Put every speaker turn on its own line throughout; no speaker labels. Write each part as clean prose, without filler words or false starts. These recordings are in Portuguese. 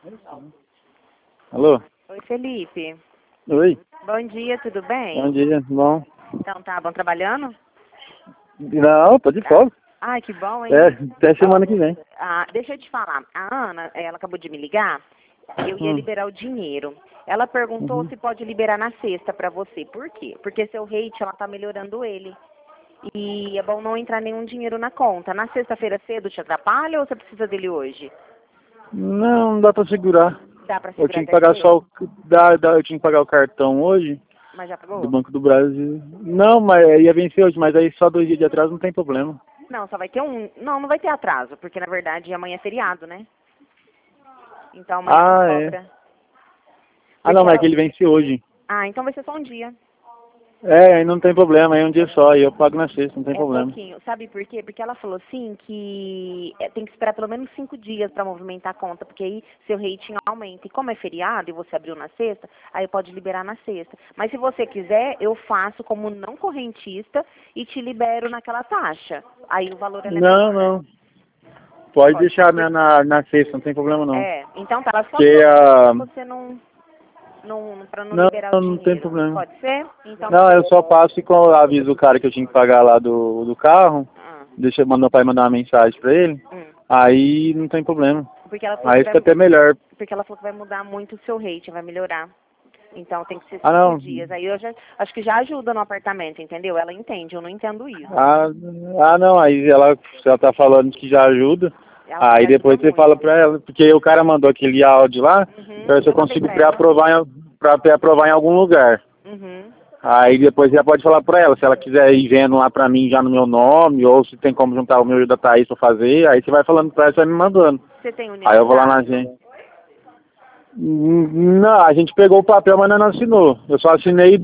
Alô?
Oi, Felipe.
Oi?
Bom dia, tudo bem?
Bom dia, bom.
Então tá bom trabalhando?
Não, tô de folga.
Ai, que bom, hein?
É, até semana que vem.
Ah, deixa eu te falar. A Ana, ela acabou de me ligar. Eu ia liberar o dinheiro. Ela perguntou se pode liberar na sexta pra você. Por quê? Porque seu rate, ela tá melhorando ele. E é bom não entrar nenhum dinheiro na conta. Na sexta-feira cedo te atrapalha ou você precisa dele hoje?
Não dá pra segurar.
Dá pra
Eu
segurar
tinha que
até
pagar
sexta.
só o... eu tinha que pagar o cartão hoje,
Mas já
do
pagou?
Banco do Brasil. Não, mas ia vencer hoje, mas aí só 2 dias de atraso não tem problema.
Não, só vai ter um. Não, não vai ter atraso, porque na verdade amanhã é feriado, né? Então amanhã não
Ah, é.
cobra.
Ah, não,
Porque
mas é
ela...
que ele vence hoje.
Ah, então vai ser só um dia.
É, aí não tem problema, aí é um dia só, aí eu pago na sexta, não tem
É
problema.
pouquinho. Sabe por quê? Porque ela falou assim que tem que esperar pelo menos 5 dias para movimentar a conta, porque aí seu rating aumenta. E como é feriado e você abriu na sexta, aí pode liberar na sexta. Mas se você quiser, eu faço como não correntista e te libero naquela taxa. Aí o valor é
Não,
menor.
não. Pode deixar na sexta, não tem problema não.
É, então tá, ela só
Porque
perguntou
a...
se você não para não
Não,
liberar o
não tem
dinheiro.
problema.
Pode ser? Então
Não, eu
beleza.
só passo e aviso o cara que eu tinha que pagar lá do carro.
Ah,
Deixa meu pai mandar uma mensagem pra ele.
hum.
Aí não tem problema.
Porque ela falou
Aí
que
fica até melhor.
vai mudar muito o seu rate, vai melhorar. Então tem que ser
Ah,
5
não.
dias. Aí eu já acho que já ajuda no apartamento, entendeu? Ela entende, eu não entendo isso.
Ah, não, aí se ela tá falando que já ajuda.
Ela falou que
Aí
ajuda
depois você
muito.
fala pra ela, porque o cara mandou aquele áudio lá, pra ver se eu
Eu mandei
consigo
pra ela.
pré-aprovar em algum lugar.
Uhum.
Aí depois já pode falar pra ela, se ela quiser ir vendo lá pra mim já no meu nome, ou se tem como juntar o meu e o da Thaís pra fazer, aí você vai falando pra ela, você vai me mandando.
Você tem união
Aí eu vou lá na
estável?
agência. Não, a gente pegou o papel, mas não assinou. Eu só assinei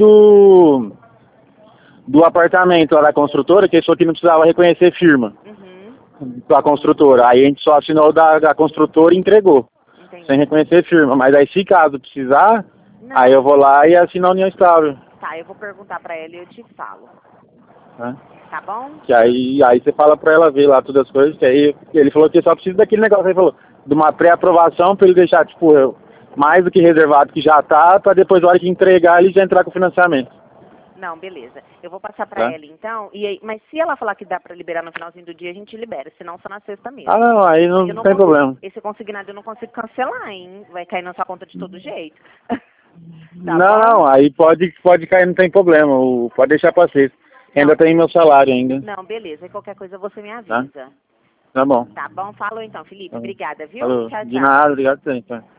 do apartamento lá da construtora, que isso aqui não precisava reconhecer firma
Uhum.
da construtora. Aí a gente só assinou da construtora e entregou,
Entendi.
sem reconhecer firma. Mas aí se caso precisar,
Não.
aí eu vou lá e assino a união estável.
Tá, eu vou perguntar pra ela e eu te falo.
Né?
Tá bom?
Que aí você fala pra ela ver lá todas as coisas, que aí ele falou que só precisa daquele negócio, ele falou, de uma pré-aprovação pra ele deixar, tipo, mais do que reservado que já tá, pra depois na hora que entregar ele já entrar com o financiamento.
Não, beleza. Eu vou passar pra
Tá?
ela então. E aí, mas se ela falar que dá pra liberar no finalzinho do dia, a gente libera. Senão só na sexta mesmo.
Ah, não, aí
Eu
não
não
tem
consigo,
problema.
esse consignado eu não consigo cancelar, hein? Vai cair na sua conta de todo jeito. Tá
Não,
bom?
não, aí pode cair, não tem problema, pode deixar pra sexta. Ainda tem meu salário ainda,
Não, beleza. Qualquer coisa você me
tá?
avisa.
Tá bom.
Tá bom? Falou então, Felipe.
Tá bom.
Obrigada, viu?
Falou.
Tchau,
De
tchau.
nada, obrigado, tá?